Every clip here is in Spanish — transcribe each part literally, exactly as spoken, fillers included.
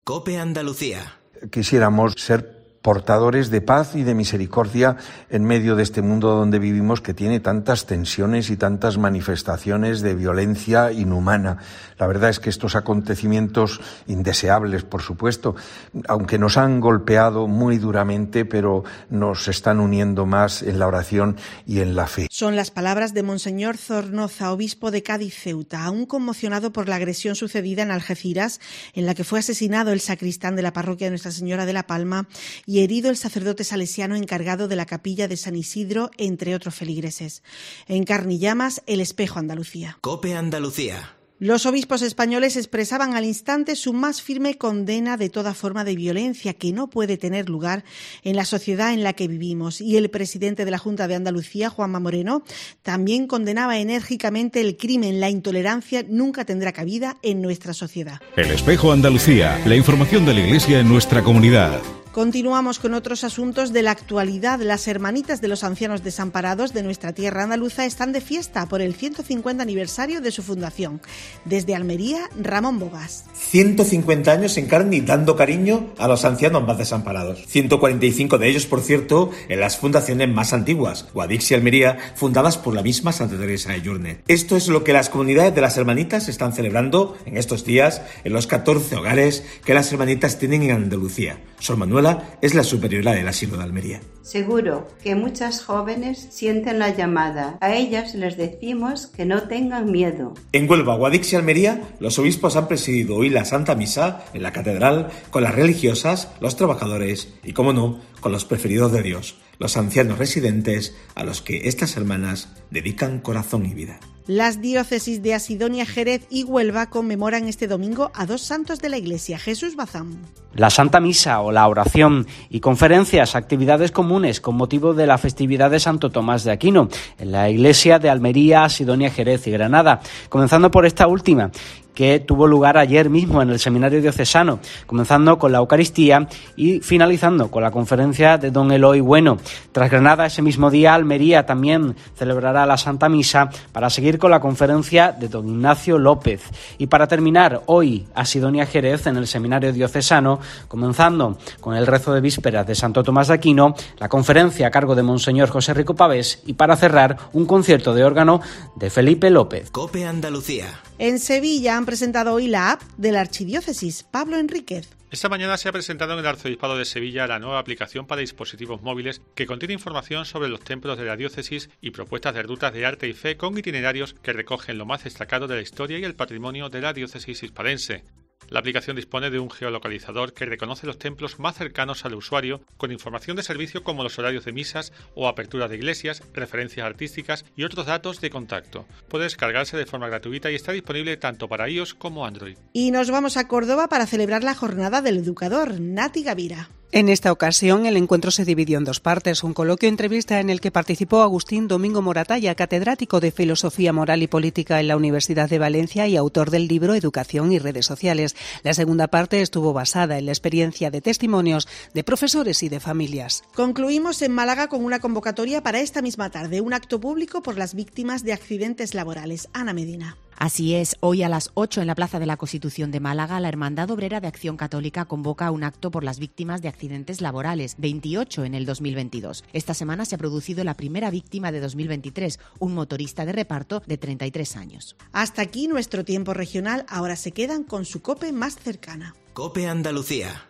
COPE Andalucía. Quisiéramos ser portadores de paz y de misericordia en medio de este mundo donde vivimos, que tiene tantas tensiones y tantas manifestaciones de violencia inhumana. La verdad es que estos acontecimientos indeseables, por supuesto, aunque nos han golpeado muy duramente, pero nos están uniendo más en la oración y en la fe. Son las palabras de Monseñor Zornoza, obispo de Cádiz Ceuta, aún conmocionado por la agresión sucedida en Algeciras, en la que fue asesinado el sacristán de la parroquia de Nuestra Señora de la Palma y herido el sacerdote salesiano encargado de la capilla de San Isidro, entre otros feligreses. En Carne y Llamas, El Espejo Andalucía. COPE Andalucía. Los obispos españoles expresaban al instante su más firme condena de toda forma de violencia que no puede tener lugar en la sociedad en la que vivimos. Y el presidente de la Junta de Andalucía, Juanma Moreno, también condenaba enérgicamente el crimen. La intolerancia nunca tendrá cabida en nuestra sociedad. El Espejo Andalucía, la información de la Iglesia en nuestra comunidad. Continuamos con otros asuntos de la actualidad. Las hermanitas de los ancianos desamparados de nuestra tierra andaluza están de fiesta por el ciento cincuenta aniversario de su fundación. Desde Almería, Ramón Bogas. ciento cincuenta años en carne y dando cariño a los ancianos más desamparados. ciento cuarenta y cinco de ellos, por cierto, en las fundaciones más antiguas, Guadix y Almería, fundadas por la misma Santa Teresa de Yurne. Esto es lo que las comunidades de las hermanitas están celebrando en estos días en los catorce hogares que las hermanitas tienen en Andalucía. Sor Manuela es la superiora del asilo de Almería. Seguro que muchas jóvenes sienten la llamada. A ellas les decimos que no tengan miedo. En Huelva, Guadix y Almería, los obispos han presidido hoy la Santa Misa en la catedral con las religiosas, los trabajadores y, como no, con los preferidos de Dios, los ancianos residentes a los que estas hermanas dedican corazón y vida. Las diócesis de Asidonia, Jerez y Huelva conmemoran este domingo a dos santos de la Iglesia. Jesús Bazán. La Santa Misa o la oración y conferencias, actividades comunes con motivo de la festividad de Santo Tomás de Aquino en la Iglesia de Almería, Asidonia, Jerez y Granada, comenzando por esta última, que tuvo lugar ayer mismo en el Seminario Diocesano, comenzando con la Eucaristía y finalizando con la conferencia de don Eloy Bueno. Tras Granada, ese mismo día, Almería también celebrará la Santa Misa para seguir con la conferencia de don Ignacio López. Y para terminar, hoy, Asidonia Jerez en el Seminario Diocesano, comenzando con el rezo de vísperas de Santo Tomás de Aquino, la conferencia a cargo de Monseñor José Rico Pavés y para cerrar, un concierto de órgano de Felipe López. COPE Andalucía. En Sevilla han presentado hoy la app de la Archidiócesis. Pablo Enríquez. Esta mañana se ha presentado en el Arzobispado de Sevilla la nueva aplicación para dispositivos móviles que contiene información sobre los templos de la diócesis y propuestas de rutas de arte y fe con itinerarios que recogen lo más destacado de la historia y el patrimonio de la diócesis hispalense. La aplicación dispone de un geolocalizador que reconoce los templos más cercanos al usuario, con información de servicio como los horarios de misas o apertura de iglesias, referencias artísticas y otros datos de contacto. Puede descargarse de forma gratuita y está disponible tanto para iOS como Android. Y nos vamos a Córdoba para celebrar la Jornada del Educador. Nati Gavira. En esta ocasión, el encuentro se dividió en dos partes. Un coloquio-entrevista en el que participó Agustín Domingo Moratalla, catedrático de Filosofía Moral y Política en la Universidad de Valencia y autor del libro Educación y Redes Sociales. La segunda parte estuvo basada en la experiencia de testimonios de profesores y de familias. Concluimos en Málaga con una convocatoria para esta misma tarde, un acto público por las víctimas de accidentes laborales. Ana Medina. Así es, hoy a las ocho en la Plaza de la Constitución de Málaga, la Hermandad Obrera de Acción Católica convoca un acto por las víctimas de accidentes laborales, veintiocho en el dos mil veintidós. Esta semana se ha producido la primera víctima de dos mil veintitrés, un motorista de reparto de treinta y tres años. Hasta aquí nuestro tiempo regional, ahora se quedan con su COPE más cercana. COPE Andalucía.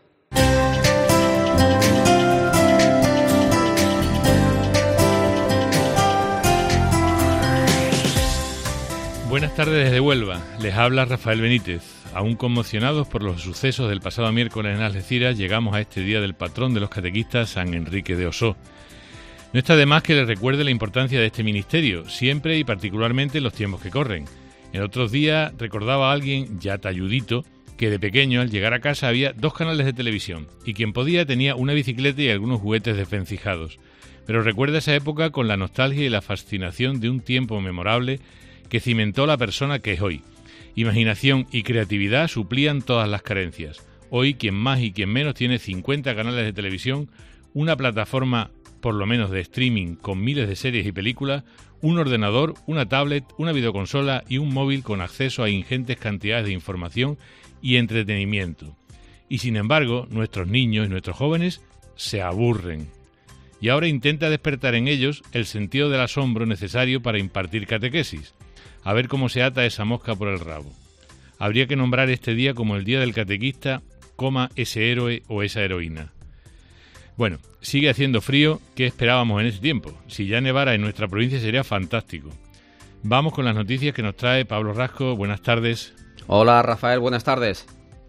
Buenas tardes desde Huelva, les habla Rafael Benítez. Aún conmocionados por los sucesos del pasado miércoles en Algeciras, llegamos a este día del patrón de los catequistas, San Enrique de Osó. No está de más que les recuerde la importancia de este ministerio, siempre y particularmente en los tiempos que corren. En otros días recordaba a alguien, ya talludito, que de pequeño al llegar a casa había dos canales de televisión y quien podía tenía una bicicleta y algunos juguetes desvencijados. Pero recuerda esa época con la nostalgia y la fascinación de un tiempo memorable que cimentó la persona que es hoy. Imaginación y creatividad suplían todas las carencias. Hoy quien más y quien menos tiene cincuenta canales de televisión, una plataforma por lo menos de streaming con miles de series y películas, un ordenador, una tablet, una videoconsola y un móvil con acceso a ingentes cantidades de información y entretenimiento. Y sin embargo, nuestros niños y nuestros jóvenes se aburren. Y ahora intenta despertar en ellos el sentido del asombro necesario para impartir catequesis. A ver cómo se ata esa mosca por el rabo. Habría que nombrar este día como el Día del Catequista, coma, ese héroe o esa heroína. Bueno, sigue haciendo frío. ¿Qué esperábamos en ese tiempo? Si ya nevara en nuestra provincia sería fantástico. Vamos con las noticias que nos trae Pablo Rasco. Buenas tardes. Hola, Rafael. Buenas tardes.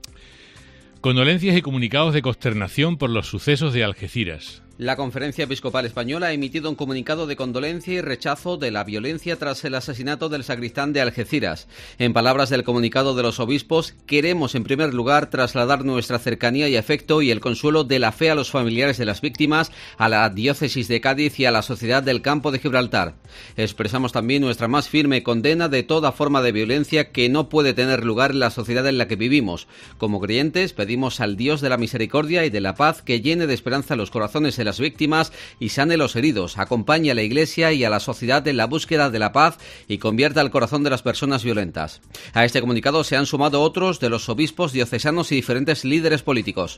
Condolencias y comunicados de consternación por los sucesos de Algeciras. La Conferencia Episcopal Española ha emitido un comunicado de condolencia y rechazo de la violencia tras el asesinato del sacristán de Algeciras. En palabras del comunicado de los obispos, queremos en primer lugar trasladar nuestra cercanía y afecto y el consuelo de la fe a los familiares de las víctimas, a la diócesis de Cádiz y a la sociedad del Campo de Gibraltar. Expresamos también nuestra más firme condena de toda forma de violencia que no puede tener lugar en la sociedad en la que vivimos. Como creyentes, pedimos al Dios de la misericordia y de la paz que llene de esperanza los corazones de las víctimas y sane los heridos, acompañe a la Iglesia y a la sociedad en la búsqueda de la paz y convierta el corazón de las personas violentas. A este comunicado se han sumado otros de los obispos diocesanos y diferentes líderes políticos.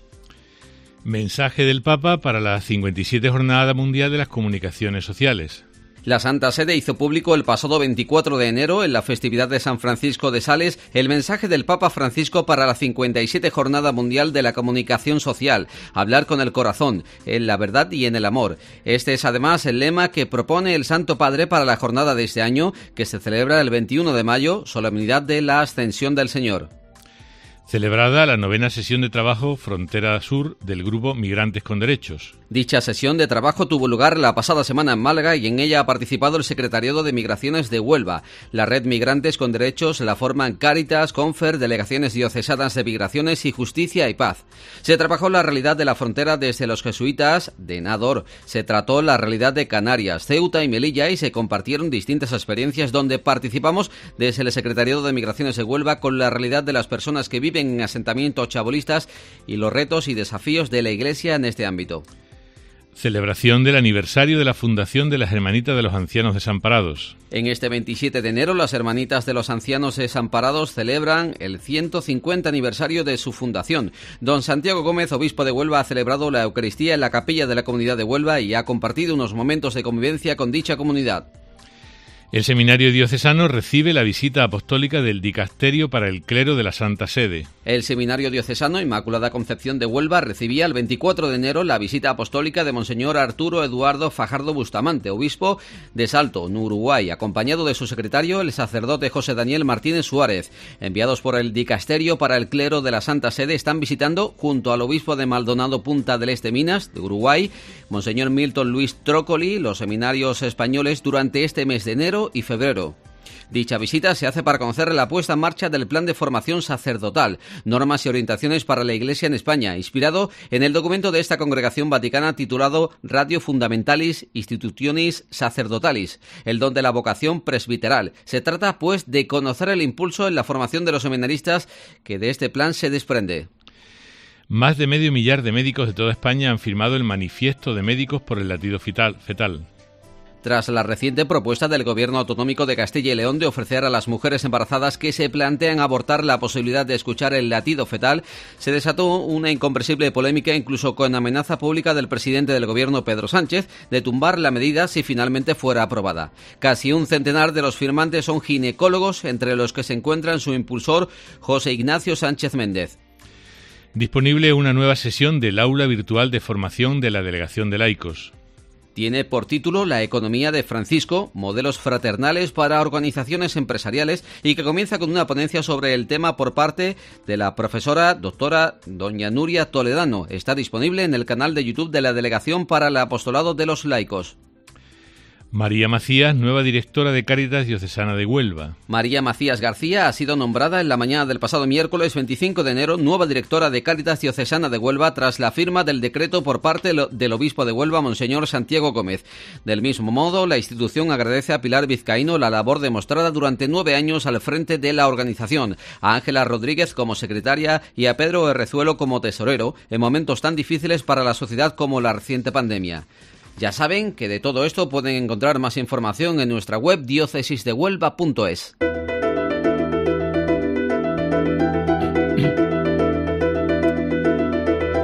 Mensaje del Papa para la cincuenta y siete Jornada Mundial de las Comunicaciones Sociales. La Santa Sede hizo público el pasado veinticuatro de enero, en la festividad de San Francisco de Sales, el mensaje del Papa Francisco para la cincuenta y siete Jornada Mundial de la Comunicación Social, hablar con el corazón, en la verdad y en el amor. Este es además el lema que propone el Santo Padre para la jornada de este año, que se celebra el veintiuno de mayo, solemnidad de la Ascensión del Señor. Celebrada la novena sesión de trabajo Frontera Sur del grupo Migrantes con Derechos. Dicha sesión de trabajo tuvo lugar la pasada semana en Málaga y en ella ha participado el Secretariado de Migraciones de Huelva. La red Migrantes con Derechos la forman Cáritas, Confer, Delegaciones Diocesanas de Migraciones y Justicia y Paz. Se trabajó la realidad de la frontera desde los jesuitas de Nador. Se trató la realidad de Canarias, Ceuta y Melilla y se compartieron distintas experiencias donde participamos desde el Secretariado de Migraciones de Huelva con la realidad de las personas que viven en asentamientos chabolistas y los retos y desafíos de la Iglesia en este ámbito. Celebración del aniversario de la fundación de las Hermanitas de los Ancianos Desamparados. En este veintisiete de enero, las Hermanitas de los Ancianos Desamparados celebran el ciento cincuenta aniversario de su fundación. Don Santiago Gómez, obispo de Huelva, ha celebrado la Eucaristía en la capilla de la Comunidad de Huelva y ha compartido unos momentos de convivencia con dicha comunidad. El Seminario Diocesano recibe la visita apostólica del Dicasterio para el Clero de la Santa Sede. El Seminario Diocesano Inmaculada Concepción de Huelva recibía el veinticuatro de enero la visita apostólica de Monseñor Arturo Eduardo Fajardo Bustamante, obispo de Salto, en Uruguay, acompañado de su secretario, el sacerdote José Daniel Martínez Suárez. Enviados por el Dicasterio para el Clero de la Santa Sede, están visitando, junto al obispo de Maldonado Punta del Este Minas, de Uruguay, Monseñor Milton Luis Trócoli, los seminarios españoles durante este mes de enero y febrero. Dicha visita se hace para conocer la puesta en marcha del Plan de Formación Sacerdotal, normas y orientaciones para la Iglesia en España, inspirado en el documento de esta congregación vaticana titulado Ratio Fundamentalis Institutionis Sacerdotalis, el don de la vocación presbiteral. Se trata, pues, de conocer el impulso en la formación de los seminaristas que de este plan se desprende. Más de medio millar de médicos de toda España han firmado el Manifiesto de Médicos por el Latido Fetal. Tras la reciente propuesta del Gobierno Autonómico de Castilla y León de ofrecer a las mujeres embarazadas que se plantean abortar la posibilidad de escuchar el latido fetal, se desató una incomprensible polémica, incluso con amenaza pública del presidente del Gobierno, Pedro Sánchez, de tumbar la medida si finalmente fuera aprobada. Casi un centenar de los firmantes son ginecólogos, entre los que se encuentran su impulsor, José Ignacio Sánchez Méndez. Disponible una nueva sesión del aula virtual de formación de la Delegación de Laicos. Tiene por título La economía de Francisco, modelos fraternales para organizaciones empresariales, y que comienza con una ponencia sobre el tema por parte de la profesora doctora doña Nuria Toledano. Está disponible en el canal de YouTube de la Delegación para el Apostolado de los Laicos. María Macías, nueva directora de Cáritas Diocesana de Huelva. María Macías García ha sido nombrada en la mañana del pasado miércoles veinticinco de enero nueva directora de Cáritas Diocesana de Huelva tras la firma del decreto por parte del obispo de Huelva, Monseñor Santiago Gómez. Del mismo modo, la institución agradece a Pilar Vizcaíno la labor demostrada durante nueve años al frente de la organización, a Ángela Rodríguez como secretaria y a Pedro Herrezuelo como tesorero, en momentos tan difíciles para la sociedad como la reciente pandemia. Ya saben que de todo esto pueden encontrar más información en nuestra web diócesis de huelva punto es.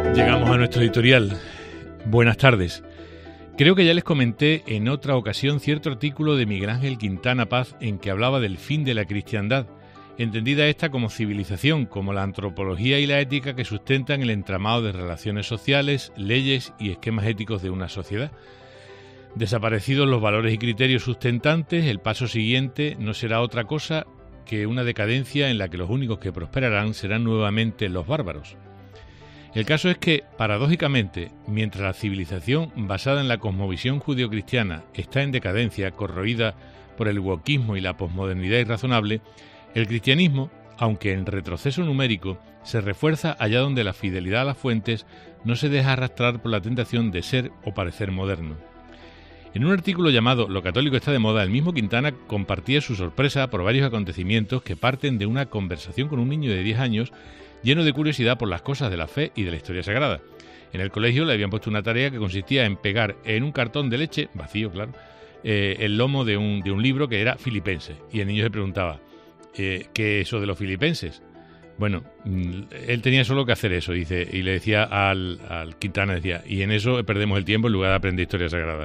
Llegamos a nuestro editorial. Buenas tardes. Creo que ya les comenté en otra ocasión cierto artículo de Miguel Ángel Quintana Paz en que hablaba del fin de la cristiandad, entendida esta como civilización, como la antropología y la ética que sustentan el entramado de relaciones sociales, leyes y esquemas éticos de una sociedad. Desaparecidos los valores y criterios sustentantes, el paso siguiente no será otra cosa que una decadencia en la que los únicos que prosperarán serán nuevamente los bárbaros. El caso es que, paradójicamente, mientras la civilización basada en la cosmovisión judeocristiana está en decadencia, corroída por el wokismo y la posmodernidad irrazonable, el cristianismo, aunque en retroceso numérico, se refuerza allá donde la fidelidad a las fuentes no se deja arrastrar por la tentación de ser o parecer moderno. En un artículo llamado Lo católico está de moda, el mismo Quintana compartía su sorpresa por varios acontecimientos que parten de una conversación con un niño de diez años lleno de curiosidad por las cosas de la fe y de la historia sagrada. En el colegio le habían puesto una tarea que consistía en pegar en un cartón de leche, vacío claro, eh, el lomo de un, de un libro que era filipense. Y el niño se preguntaba, eh, ¿qué es eso de los filipenses? Bueno, él tenía solo que hacer eso, dice, y le decía al, al Quintana, decía, y en eso perdemos el tiempo en lugar de aprender historia sagrada.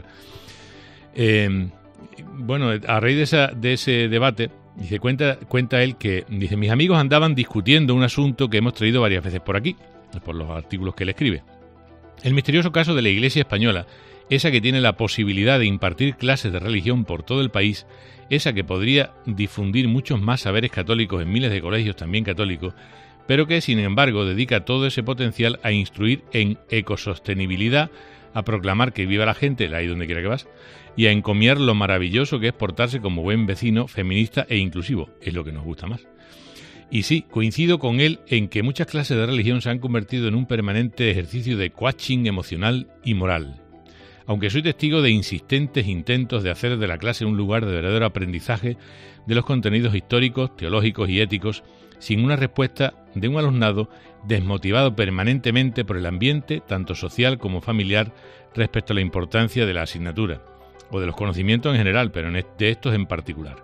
Eh, bueno, a raíz de, esa, de ese debate, dice, cuenta, cuenta él que, dice, mis amigos andaban discutiendo un asunto que hemos traído varias veces por aquí, por los artículos que él escribe. El misterioso caso de la Iglesia española, esa que tiene la posibilidad de impartir clases de religión por todo el país, esa que podría difundir muchos más saberes católicos en miles de colegios también católicos, pero que, sin embargo, dedica todo ese potencial a instruir en ecosostenibilidad, a proclamar que viva la gente, ahí donde quiera que vas, y a encomiar lo maravilloso que es portarse como buen vecino, feminista e inclusivo. Es lo que nos gusta más. Y sí, coincido con él en que muchas clases de religión se han convertido en un permanente ejercicio de coaching emocional y moral. Aunque soy testigo de insistentes intentos de hacer de la clase un lugar de verdadero aprendizaje de los contenidos históricos, teológicos y éticos, sin una respuesta de un alumnado desmotivado permanentemente por el ambiente, tanto social como familiar, respecto a la importancia de la asignatura, o de los conocimientos en general, pero de estos en particular.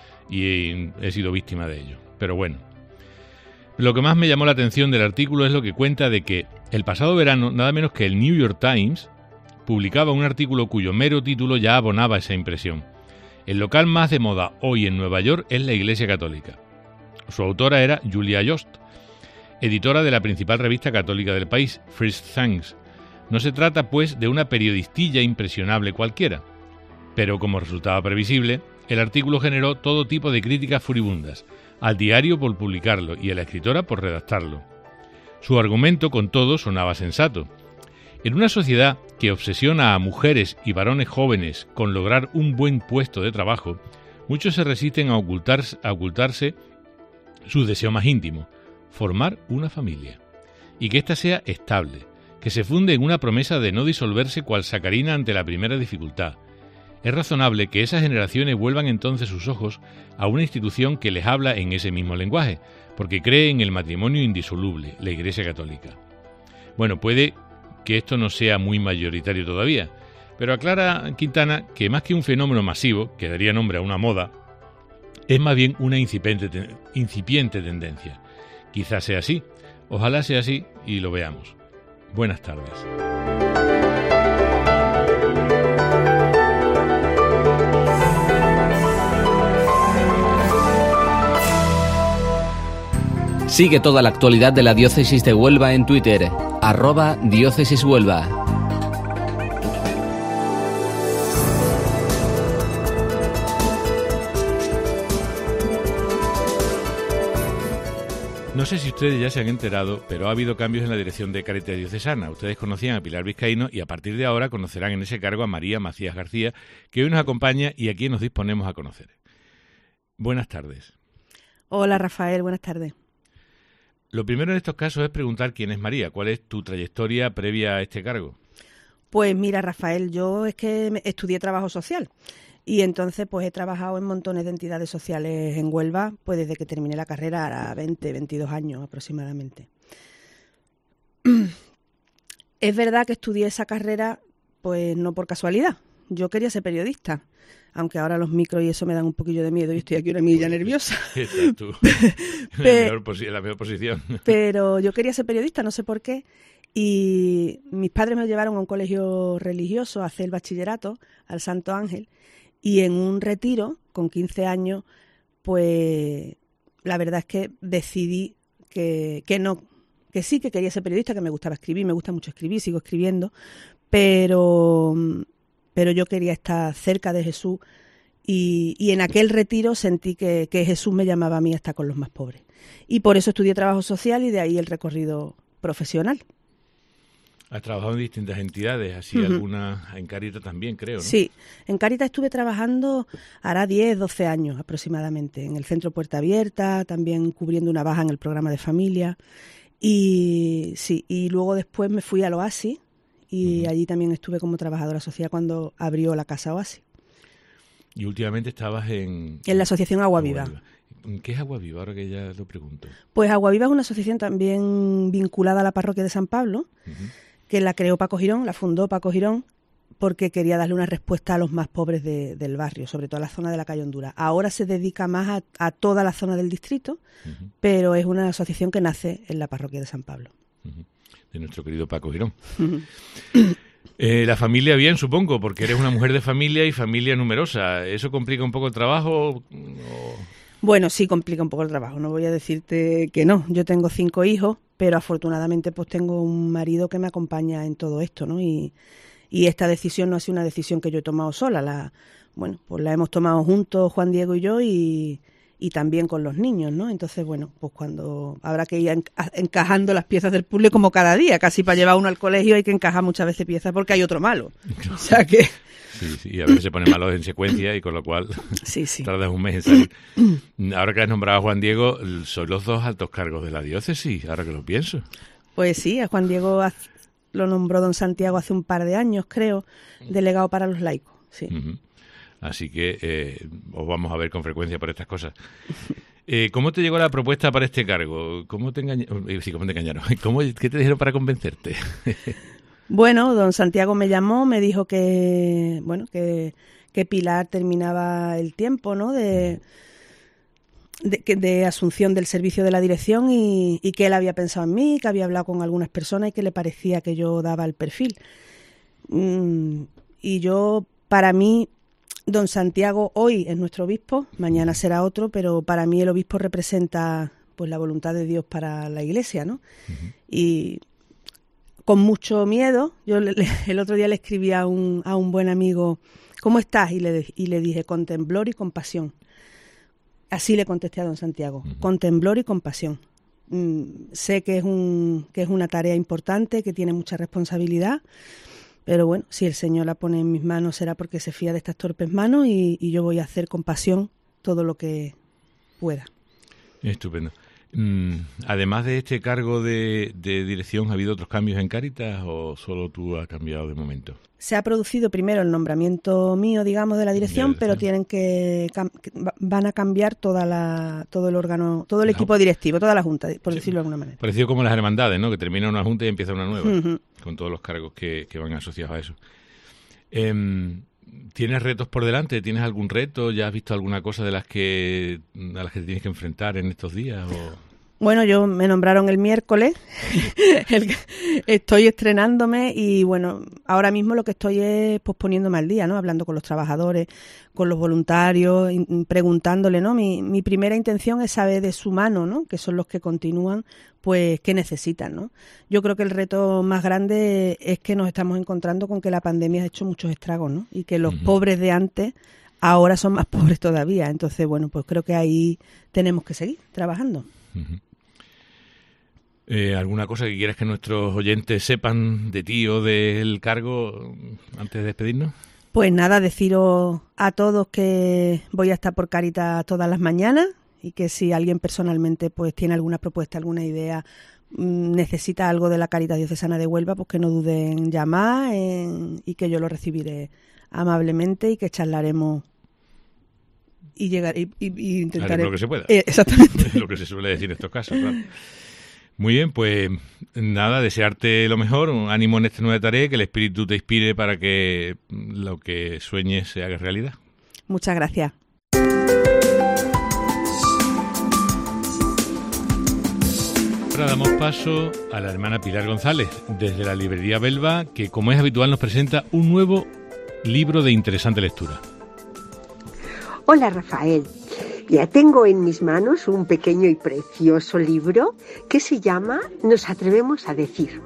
Y he sido víctima de ello. Pero bueno. Lo que más me llamó la atención del artículo es lo que cuenta de que el pasado verano, nada menos que el New York Times publicaba un artículo cuyo mero título ya abonaba esa impresión. El local más de moda hoy en Nueva York es la Iglesia Católica. Su autora era Julia Yost, editora de la principal revista católica del país, First Things. No se trata, pues, de una periodistilla impresionable cualquiera, pero como resultaba previsible, el artículo generó todo tipo de críticas furibundas, al diario por publicarlo y a la escritora por redactarlo. Su argumento, con todo, sonaba sensato. En una sociedad que obsesiona a mujeres y varones jóvenes con lograr un buen puesto de trabajo, muchos se resisten a ocultarse, a ocultarse su deseo más íntimo, formar una familia, y que ésta sea estable, que se funde en una promesa de no disolverse cual sacarina ante la primera dificultad. Es razonable que esas generaciones vuelvan entonces sus ojos a una institución que les habla en ese mismo lenguaje, porque cree en el matrimonio indisoluble, la Iglesia Católica. Bueno, puede que esto no sea muy mayoritario todavía, pero aclara Quintana que más que un fenómeno masivo, que daría nombre a una moda, es más bien una incipiente, incipiente tendencia. Quizás sea así, ojalá sea así y lo veamos. Buenas tardes. Sigue toda la actualidad de la Diócesis de Huelva en Twitter, arroba Diócesis Huelva. No sé si ustedes ya se han enterado, pero ha habido cambios en la dirección de Cáritas Diocesana. Ustedes conocían a Pilar Vizcaíno y a partir de ahora conocerán en ese cargo a María Macías García, que hoy nos acompaña y a quien nos disponemos a conocer. Buenas tardes. Hola Rafael, buenas tardes. Lo primero en estos casos es preguntar quién es María, cuál es tu trayectoria previa a este cargo. Pues mira Rafael, yo es que estudié trabajo social. Y entonces pues he trabajado en montones de entidades sociales en Huelva, pues desde que terminé la carrera a veinte, veintidós años aproximadamente. Es verdad que estudié esa carrera pues no por casualidad. Yo quería ser periodista, aunque ahora los micros y eso me dan un poquillo de miedo y estoy aquí una milla nerviosa. Estás tú en la, mejor posi- en la mejor posición. Pero yo quería ser periodista, no sé por qué. Y mis padres me llevaron a un colegio religioso a hacer el bachillerato, al Santo Ángel, y en un retiro, con quince años, pues la verdad es que decidí que, que no, que sí que quería ser periodista, que me gustaba escribir, me gusta mucho escribir, sigo escribiendo, pero, pero yo quería estar cerca de Jesús y, y en aquel retiro sentí que, que Jesús me llamaba a mí a estar con los más pobres. Y por eso estudié trabajo social y de ahí el recorrido profesional. Has trabajado en distintas entidades, así uh-huh. algunas en Cáritas también, creo, ¿no? Sí, en Cáritas estuve trabajando hará diez, doce años aproximadamente, en el Centro Puerta Abierta, también cubriendo una baja en el programa de familia. Y sí, y luego después me fui al Oasis y uh-huh. allí también estuve como trabajadora social cuando abrió la Casa Oasis. Y últimamente estabas en... En la asociación Agua Viva. Agua Viva. ¿Qué es Agua Viva? Ahora que ya lo pregunto. Pues Agua Viva es una asociación también vinculada a la parroquia de San Pablo, uh-huh. que la creó Paco Girón, la fundó Paco Girón, porque quería darle una respuesta a los más pobres de, del barrio, sobre todo a la zona de la calle Honduras. Ahora se dedica más a, a toda la zona del distrito, uh-huh. pero es una asociación que nace en la parroquia de San Pablo. Uh-huh. De nuestro querido Paco Girón. Uh-huh. Eh, la familia bien, supongo, porque eres una mujer de familia y familia numerosa. ¿Eso complica un poco el trabajo? O... Bueno, sí complica un poco el trabajo, no voy a decirte que no. Yo tengo cinco hijos, pero afortunadamente pues tengo un marido que me acompaña en todo esto, ¿no? Y, y esta decisión no ha sido una decisión que yo he tomado sola, la bueno, pues la hemos tomado juntos Juan Diego y yo y, y también con los niños, ¿no? Entonces, bueno, pues cuando habrá que ir encajando las piezas del puzzle como cada día, casi para llevar uno al colegio hay que encajar muchas veces piezas porque hay otro malo. O sea que... Sí, sí, y a veces se ponen malos en secuencia y con lo cual sí, sí. tardas un mes en salir. Ahora que has nombrado a Juan Diego, sois los dos altos cargos de la diócesis, ahora que lo pienso. Pues sí, a Juan Diego lo nombró don Santiago hace un par de años, creo, delegado para los laicos. Sí. Uh-huh. Así que eh, os vamos a ver con frecuencia por estas cosas. Eh, ¿Cómo te llegó la propuesta para este cargo? ¿Cómo te engañaron? Sí, ¿cómo te engañaron? ¿Cómo, ¿Qué te dijeron para convencerte? Bueno, don Santiago me llamó, me dijo que bueno que, que Pilar terminaba el tiempo, ¿no? De, de, de asunción del servicio de la dirección y, y que él había pensado en mí, que había hablado con algunas personas y que le parecía que yo daba el perfil. Mm, y yo, para mí, don Santiago hoy es nuestro obispo, mañana será otro, pero para mí el obispo representa pues la voluntad de Dios para la Iglesia, ¿no? Uh-huh. Y con mucho miedo, yo le, el otro día le escribí a un, a un buen amigo, ¿cómo estás? Y le, y le dije, con temblor y compasión. Así le contesté a don Santiago, uh-huh. con temblor y compasión. Mm, sé que es, un, que es una tarea importante, que tiene mucha responsabilidad, pero bueno, si el Señor la pone en mis manos será porque se fía de estas torpes manos y, y yo voy a hacer con pasión todo lo que pueda. Estupendo. Mm, además de este cargo de, de dirección, ¿ha habido otros cambios en Cáritas o solo tú has cambiado de momento? Se ha producido primero el nombramiento mío, digamos, de la dirección, de, pero sí. tienen que van a cambiar toda la todo el órgano, todo el la equipo directivo, toda la junta, por sí, decirlo de alguna manera. Parecido como las hermandades, ¿no? Que termina una junta y empieza una nueva, uh-huh. con todos los cargos que, que van asociados a eso. Eh, ¿Tienes retos por delante? ¿Tienes algún reto? ¿Ya has visto alguna cosa de las que a las que te tienes que enfrentar en estos días? O... Bueno, yo me nombraron el miércoles, el, estoy estrenándome y bueno, ahora mismo lo que estoy es posponiéndome al día, ¿no? Hablando con los trabajadores, con los voluntarios, preguntándole, ¿no? Mi, mi primera intención es saber de su mano, ¿no? Que son los que continúan, pues, qué necesitan, ¿no? Yo creo que el reto más grande es que nos estamos encontrando con que la pandemia ha hecho muchos estragos, ¿no? Y que los uh-huh. pobres de antes ahora son más pobres todavía. Entonces, bueno, pues creo que ahí tenemos que seguir trabajando. Uh-huh. Eh, ¿Alguna cosa que quieras que nuestros oyentes sepan de ti o del cargo antes de despedirnos? Pues nada, deciros a todos que voy a estar por Cáritas todas las mañanas y que si alguien personalmente pues tiene alguna propuesta, alguna idea, necesita algo de la Cáritas Diocesana de Huelva, pues que no duden en llamar en, y que yo lo recibiré amablemente y que charlaremos y llegar y, y, y intentaré... Haremos lo que se pueda. Eh, exactamente. Lo que se suele decir en estos casos, claro. Muy bien, pues nada, desearte lo mejor, un ánimo en esta nueva tarea, que el Espíritu te inspire para que lo que sueñes se haga realidad. Muchas gracias. ahora damos paso a la hermana Pilar González, desde la librería Belva, que como es habitual nos presenta un nuevo libro de interesante lectura. Hola Rafael, ya tengo en mis manos un pequeño y precioso libro que se llama Nos atrevemos a decir.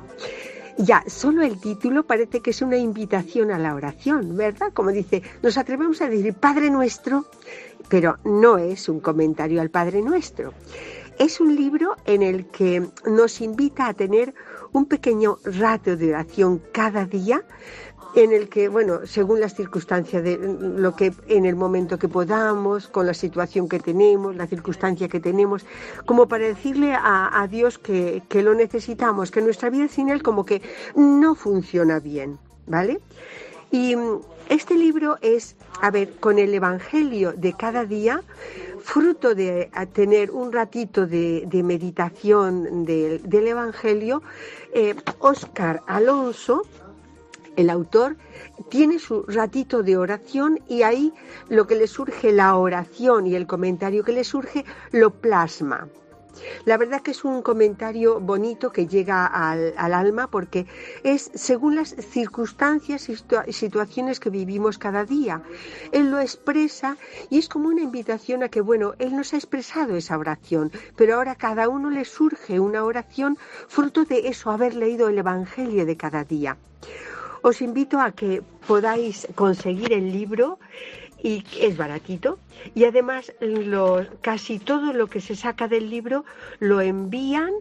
Ya, solo el título parece que es una invitación a la oración, ¿verdad? Como dice, nos atrevemos a decir Padre Nuestro, pero no es un comentario al Padre Nuestro. Es un libro en el que nos invita a tener un pequeño rato de oración cada día, en el que, bueno, según las circunstancias de lo que en el momento que podamos, con la situación que tenemos, la circunstancia que tenemos, como para decirle a, a Dios que, que lo necesitamos, que nuestra vida sin Él como que no funciona bien, ¿vale? Y este libro es, a ver, con el Evangelio de cada día, fruto de tener un ratito de, de meditación de, del Evangelio, eh, Óscar Alonso, el autor, tiene su ratito de oración y ahí lo que le surge, la oración y el comentario que le surge, lo plasma. La verdad que es un comentario bonito que llega al, al alma porque es según las circunstancias y situa- situaciones que vivimos cada día. Él lo expresa y es como una invitación a que, bueno, él nos ha expresado esa oración, pero ahora a cada uno le surge una oración fruto de eso, haber leído el Evangelio de cada día. Os invito a que podáis conseguir el libro y es baratito y además lo, casi todo lo que se saca del libro lo envían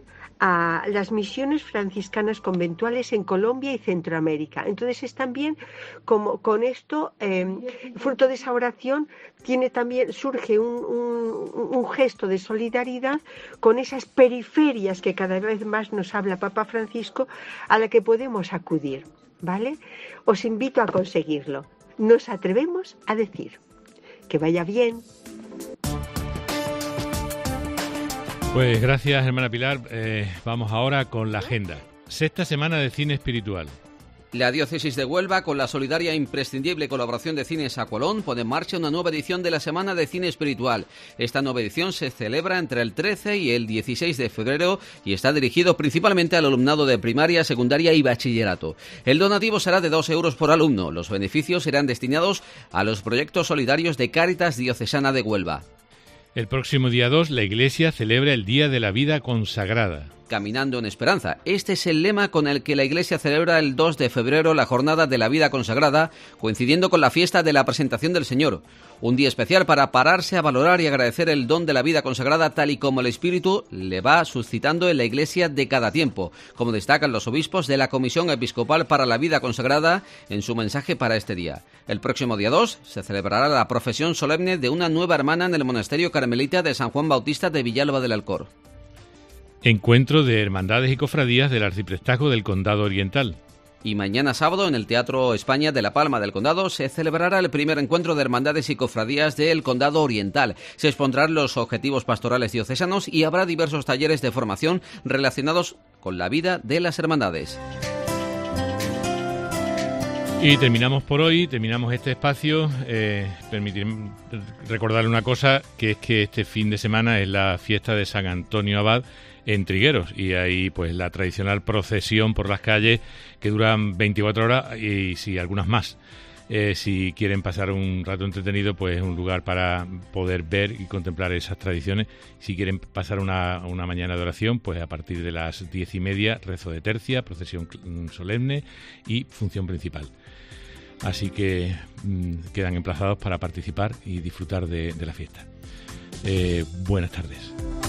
a las misiones franciscanas conventuales en Colombia y Centroamérica. Entonces es también como con esto, eh, fruto de esa oración, tiene también, surge un, un, un gesto de solidaridad con esas periferias que cada vez más nos habla Papa Francisco, a la que podemos acudir, ¿vale? Os invito a conseguirlo. Nos atrevemos a decir. Que vaya bien. Pues gracias, hermana Pilar. Eh, vamos ahora con la agenda. Sexta semana de cine espiritual. La diócesis de Huelva, con la solidaria e imprescindible colaboración de Cines Aqualón, pone en marcha una nueva edición de la Semana de Cine Espiritual. Esta nueva edición se celebra entre el trece y el dieciséis de febrero y está dirigido principalmente al alumnado de primaria, secundaria y bachillerato. El donativo será de dos euros por alumno. Los beneficios serán destinados a los proyectos solidarios de Cáritas Diocesana de Huelva. El próximo día dos, la Iglesia celebra el Día de la Vida Consagrada. Caminando en Esperanza. Este es el lema con el que la Iglesia celebra el dos de febrero la Jornada de la Vida Consagrada, coincidiendo con la fiesta de la Presentación del Señor. Un día especial para pararse a valorar y agradecer el don de la vida consagrada tal y como el Espíritu le va suscitando en la Iglesia de cada tiempo, como destacan los obispos de la Comisión Episcopal para la Vida Consagrada en su mensaje para este día. El próximo día dos se celebrará la profesión solemne de una nueva hermana en el Monasterio Carmelita de San Juan Bautista de Villalba del Alcor. Encuentro de hermandades y cofradías del Arciprestazgo del Condado Oriental. Y mañana sábado en el Teatro España de La Palma del Condado se celebrará el primer encuentro de hermandades y cofradías del Condado Oriental. Se expondrán los objetivos pastorales diocesanos y habrá diversos talleres de formación relacionados con la vida de las hermandades. Y terminamos por hoy, terminamos este espacio. Eh, permitirme recordarle una cosa, que es que este fin de semana es la fiesta de San Antonio Abad en Trigueros, y ahí pues la tradicional procesión por las calles que duran veinticuatro horas y sí, algunas más. Eh, si quieren pasar un rato entretenido, pues es un lugar para poder ver y contemplar esas tradiciones. Si quieren pasar una, una mañana de oración, pues a partir de las diez y media, rezo de tercia, procesión solemne y función principal. Así que mmm, quedan emplazados para participar y disfrutar de, de la fiesta. Eh, buenas tardes.